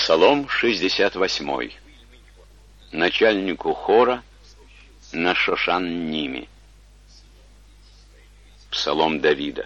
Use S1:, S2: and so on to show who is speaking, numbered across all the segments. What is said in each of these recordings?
S1: Псалом 68. Начальнику хора на Шошан-Ниме. Псалом Давида.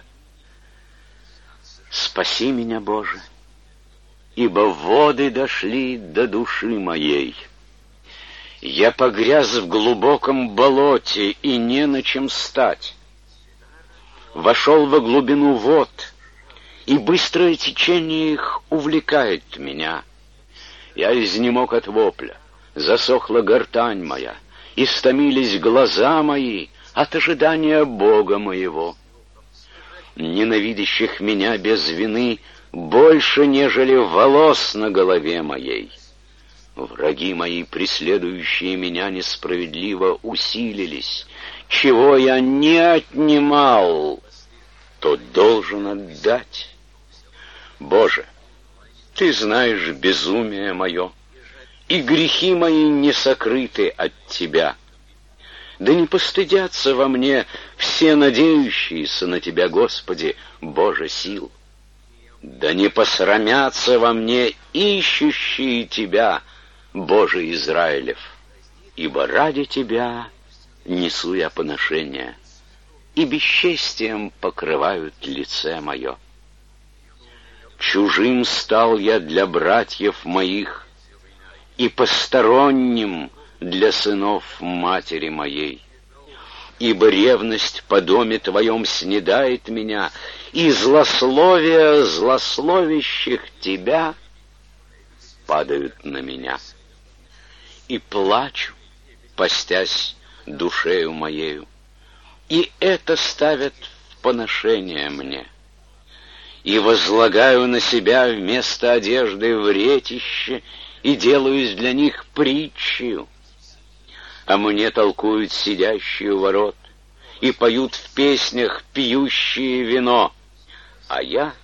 S1: «Спаси меня, Боже, ибо воды дошли до души моей. Я погряз в глубоком болоте, и не на чем стать. Вошел во глубину вод, и быстрое течение их увлекает меня. Я изнемог от вопля, засохла гортань моя, истомились глаза мои от ожидания Бога моего. Ненавидящих меня без вины больше, нежели волос на голове моей. Враги мои, преследующие меня несправедливо, усилились. Чего я не отнимал, то должен отдать. Боже, Ты знаешь безумие мое, и грехи мои не сокрыты от Тебя. Да не постыдятся во мне все надеющиеся на Тебя, Господи, Боже сил. Да не посрамятся во мне ищущие Тебя, Боже Израилев, ибо ради Тебя несу я поношение, и бесчестием покрывают лице мое. Чужим стал я для братьев моих, и посторонним для сынов матери моей. Ибо ревность по доме Твоем снедает меня, и злословия злословящих Тебя падают на меня. И плачу, постясь душею моею, и это ставят в поношение мне. И возлагаю на себя вместо одежды вретище, и делаюсь для них притчею. А мне толкуют сидящие у ворот, и поют в песнях пьющие вино. А я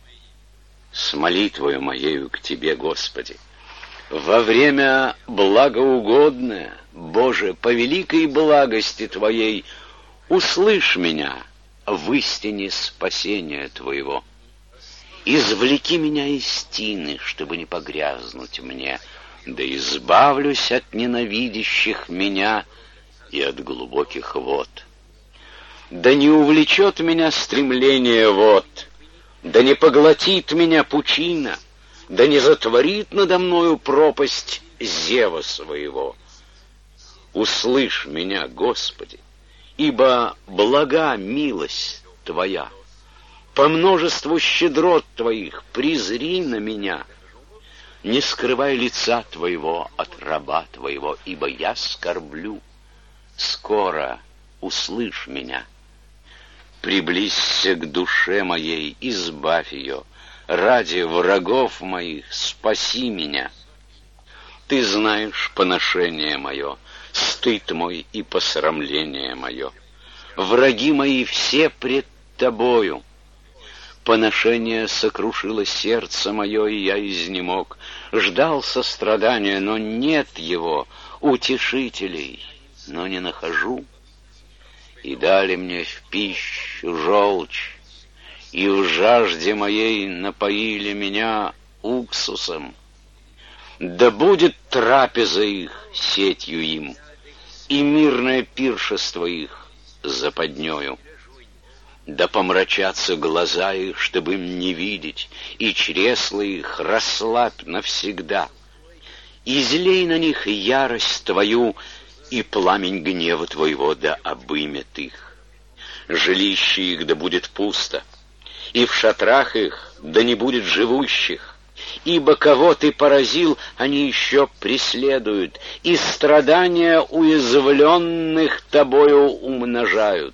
S1: с молитвою моею к Тебе, Господи, во время благоугодное, Боже, по великой благости Твоей, услышь меня в истине спасения Твоего. Извлеки меня из тины, чтобы не погрязнуть мне, да избавлюсь от ненавидящих меня и от глубоких вод. Да не увлечет меня стремление вод, да не поглотит меня пучина, да не затворит надо мною пропасть зева своего. Услышь меня, Господи, ибо блага милость Твоя. По множеству щедрот Твоих презри на меня. Не скрывай лица Твоего от раба Твоего, ибо я скорблю. Скоро услышь меня. Приблизься к душе моей, избавь ее. Ради врагов моих спаси меня. Ты знаешь поношение мое, стыд мой и посрамление мое. Враги мои все пред Тобою. Поношение сокрушило сердце мое, и я изнемог. Ждал сострадания, но нет его, утешителей, но не нахожу. И дали мне в пищу желчь, и в жажде моей напоили меня уксусом. Да будет трапеза их сетью им, и мирное пиршество их западнею. Да помрачатся глаза их, чтобы им не видеть, и чресла их расслабь навсегда. Излей на них ярость Твою, и пламень гнева Твоего да обымет их. Жилище их да будет пусто, и в шатрах их да не будет живущих. Ибо кого Ты поразил, они еще преследуют, и страдания уязвленных Тобою умножают.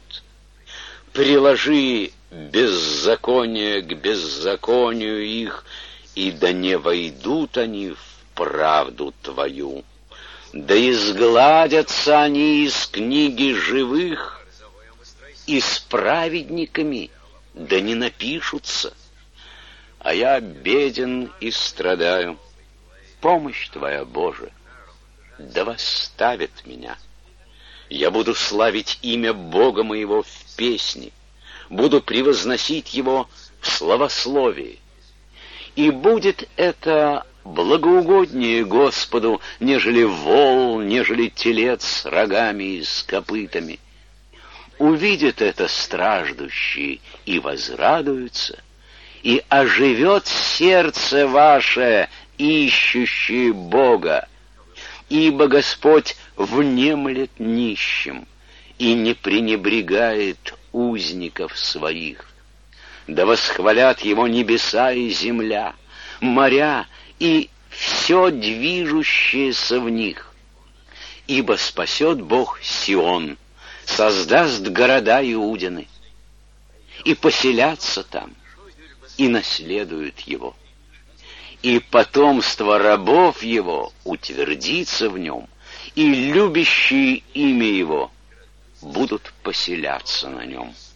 S1: Приложи беззаконие к беззаконию их, и да не войдут они в правду Твою. Да изгладятся они из книги живых, и с праведниками да не напишутся. А я беден и страдаю. Помощь Твоя, Боже, да восставит меня. Я буду славить имя Бога моего в песне, буду превозносить Его в славословии. И будет это благоугоднее Господу, нежели вол, нежели телец с рогами и с копытами. Увидят это страждущие и возрадуются, и оживет сердце ваше, ищущие Бога, ибо Господь внемлет нищим и не пренебрегает узников своих. Да восхвалят Его небеса и земля, моря и все движущееся в них. Ибо спасет Бог Сион, создаст города Иудины, и поселятся там, и наследуют его. И потомство рабов его утвердится в нем, и любящие имя его будут поселяться на нем.